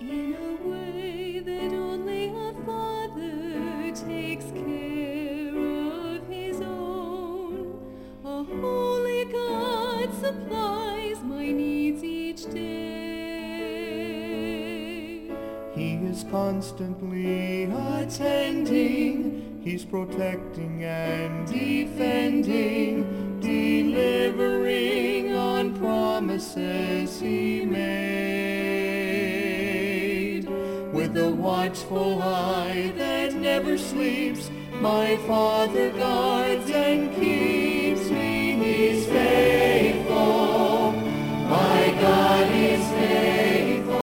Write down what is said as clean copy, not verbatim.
In a way that only a father takes care of his own, a holy God supplies my needs each day. He is constantly attending, He's protecting and defending, delivering on promises He made. With a watchful eye that never sleeps, my Father guards and keeps me. He's faithful.